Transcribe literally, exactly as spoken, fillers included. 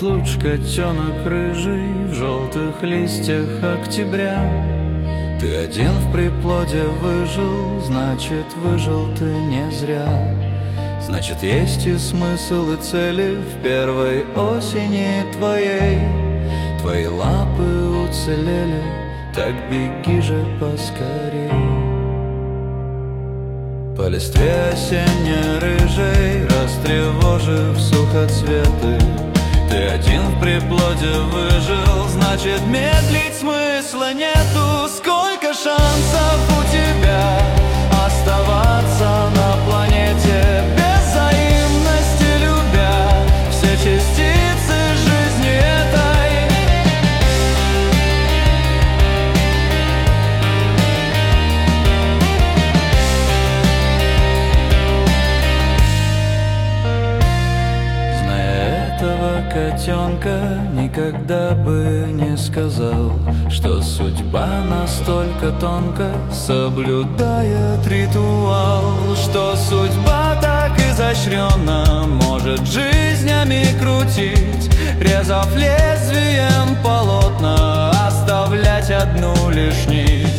луч, котенок рыжий в желтых листьях октября. Ты один в приплоде выжил, значит, выжил ты не зря. Значит, есть и смысл, и цели в первой осени твоей. Твои лапы уцелели, так беги же поскорей. По листве осенне-рыжей, растревожив сухоцветы, ты один в приплоде выжил, значит, медлить смысла нету. Сколько шансов у тебя оставаться на планете, без взаимности любя все частицы жизни этой. Котенка, никогда бы не сказал, что судьба настолько тонко соблюдает ритуал, что судьба так изощренно может жизнями крутить, резав лезвием полотна, оставлять одну лишь нить.